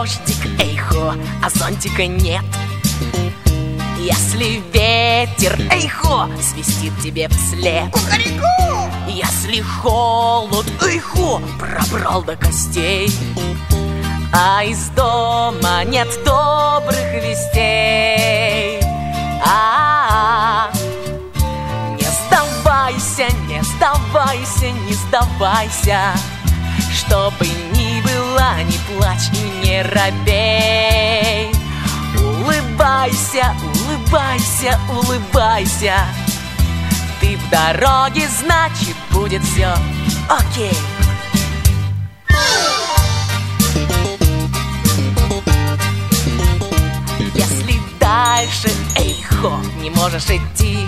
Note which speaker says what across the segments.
Speaker 1: дождик, эйхо, а зонтика нет. Если ветер, эйхо, свистит тебе вслед.
Speaker 2: Кукареку!
Speaker 1: Если холод, эйхо, пробрал до костей, а из дома нет добрых вестей. Не сдавайся, не сдавайся, не сдавайся. Что бы ни было, не плачь и не робей. Улыбайся, улыбайся, улыбайся. Ты в дороге, значит, будет все окей. Если дальше, эйхо, не можешь идти,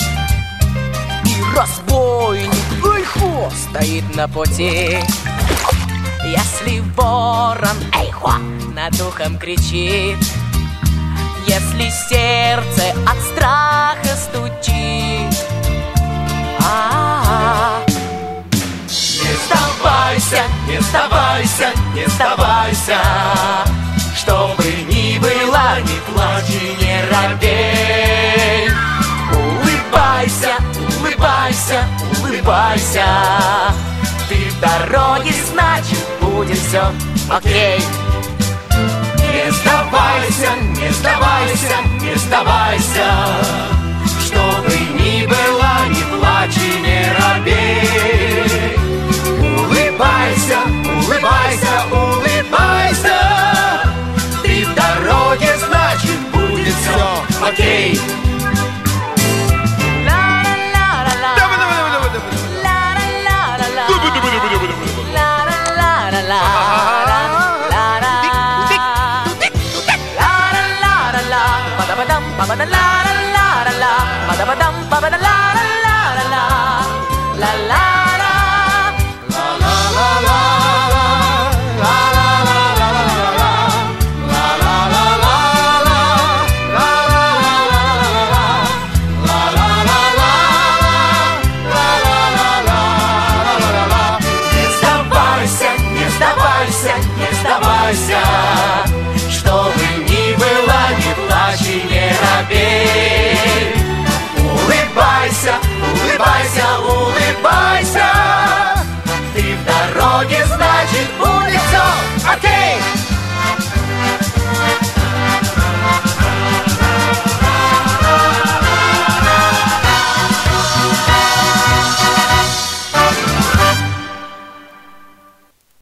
Speaker 1: и разбойник, эйхо, стоит на пути. Если ворон, эйхо, над ухом кричит, если сердце от страха стучит, не сдавайся, не сдавайся, не сдавайся. Что бы ни было, не плачь и не робей. Улыбайся, улыбайся, улыбайся. Ты в дороге, значит, будет все окей. Не сдавайся, не сдавайся, не сдавайся. Что бы ни было, не плачь и не робей. Улыбайся, улыбайся, улыбайся. Ты в дороге, значит, будет все окей. Что бы ни было, не плачь и не робей. Улыбайся, улыбайся, улыбайся.